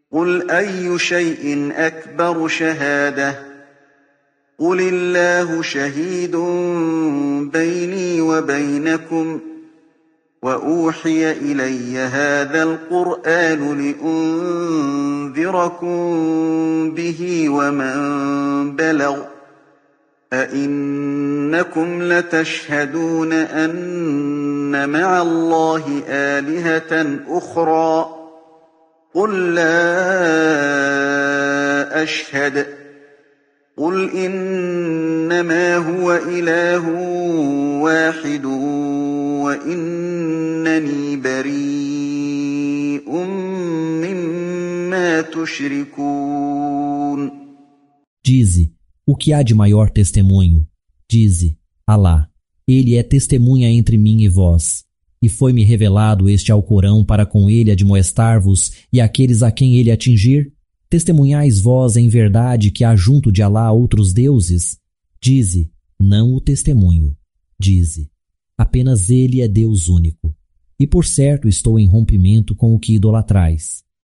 قُلْ أَيُّ شَيْءٍ أَكْبَرُ شَهَادَةً قُلِ اللَّهُ شَهِيدٌ بَيْنِي وَبَيْنَكُمْ ۚ وَأُوحِيَ إِلَيَّ هَٰذَا الْقُرْآنُ لِأُنذِرَكُم بِهِ وَمَن بَلَغَ ۚ أَئِنَّكُمْ لَتَشْهَدُونَ أَنَّ مَعَ اللَّهِ آلِهَةً أُخْرَىٰ ۚ قُل لَّا أَشْهَدُ ۚ قُلْ إِنَّمَا هُوَ إِلَٰهٌ وَاحِدٌ وَإِنَّنِي بَرِيءٌ مِّمَّا تُشْرِكُونَ. Dize, o que há de maior testemunho? Dize, Alá, ele é testemunha entre mim e vós. E foi-me revelado este Alcorão para com ele admoestar-vos e aqueles a quem ele atingir? Testemunhais vós em verdade que há junto de Alá outros deuses? Dize, não o testemunho. Dize, apenas ele é Deus único. E por certo estou em rompimento com o que idolatrais.